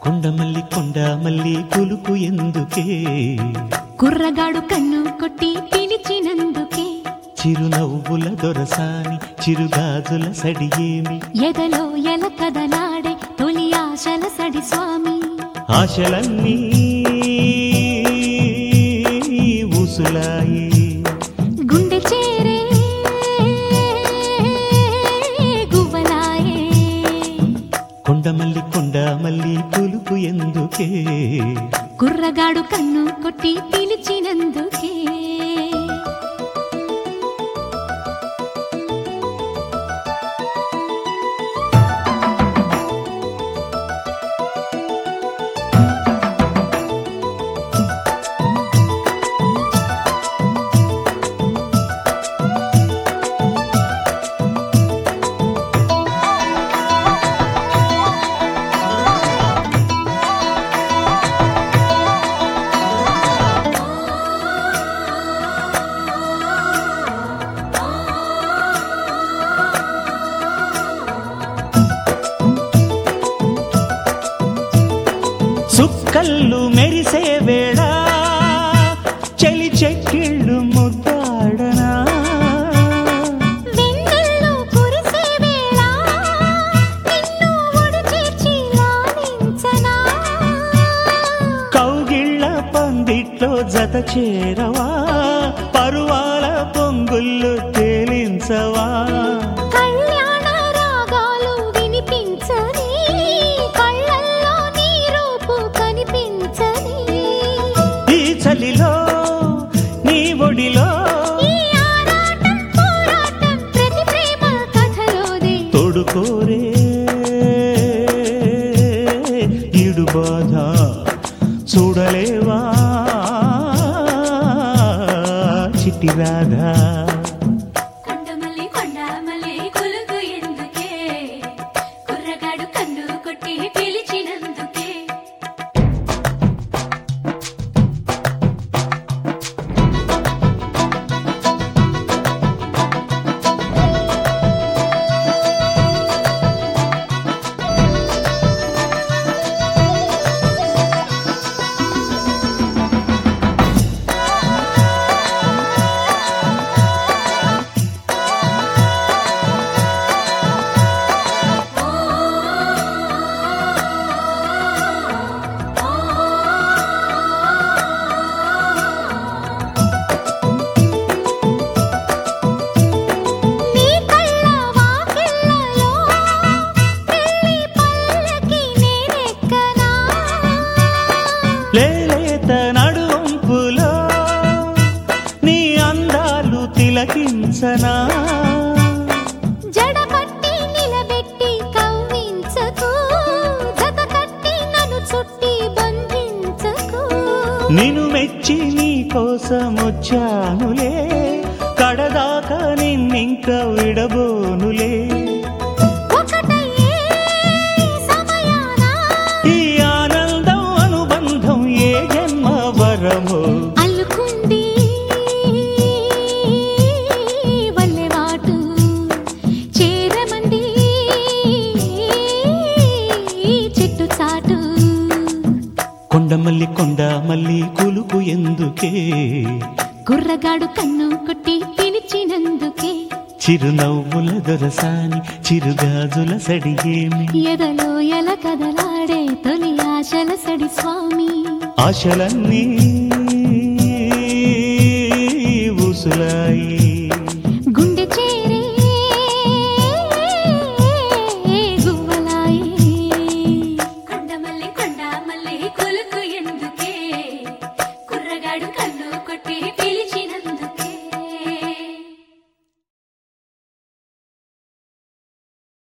కొండమల్లి కొండమల్లి కులుకు ఎందుకే, కుర్రగాడు కన్ను కొట్టి పిలిచినందుకే, చిరునవ్వుల దొరసాని చిరుగాజుల సడియేమి, ఎదలో ఎల కదలాడే తొలి ఆశల సడి స్వామి. ఆశలన్నీ ఊసులాయి, గుండె చేరే గువ్వలాయే. కొండమల్లి కొండమల్లి కులుకు ఎందుకే, కుర్రగాడు కన్ను కొట్టి పిలిచినందుకే. సుక్కళ్ళు మెరిసే వేళ చెలి చెక్కిళ్ళు ముద్దాడనా, వెన్నెల్లో కురిసే వేళ నిన్ను ఒడి చేర్చి లాలించనా. కౌగిళ్ళ పందిట్లో జత చేరవా, పరువాల పొంగుళ్ళు తేలించవా, కళ్యాణ రాగాలు వినిపించని, కళ్ళల్లో నీ రూపు కనిపించని. ఈ చలిలో నీ ఒడిలో ఈ ఆరాటం పోరాటం ప్రతి ప్రేమ కథలోదే. తోడుకోరే ఈడు బాధ చూడలేవా చిట్టి రాధా. కొండమల్లి కొండమల్లి కులుకు ఎందుకే, కుర్రగాడు కన్ను కొట్టి పిలిచినందుకే. నీ కళ్ళ వాకిళ్ళలో పెళ్లి పల్లకి నేనెక్కనా. లేలేత నడువంపులో నీ అందాలు తిలకించనా, జడపట్టి నిలబెట్టి కవ్వించకు, జత కట్టి నన్ను చుట్టి బంధించకు. నిన్ను మెచ్చి నీ కోసం వచ్చానులే, కడదాకా నిన్నింక విడబోనులే. ఒకటయ్యే సమయాన ఈ ఆనందం అనుబంధం ఏ జన్మ వరమో, అల్లుకుంది వల్లెవాటు, చేరమంది చెట్టు చాటు. కొండమల్లి కొండమల్లి కులుకు ఎందుకే, కుర్రగాడు కన్ను కొట్టి పిలిచినందుకే, చిరునవ్వుల దొరసాని చిరుగాజుల సడియేమి, ఎదలో ఎల కదలాడే తొలి ఆశల సడి స్వామి. ఆశలన్నీ ఊసులాయి.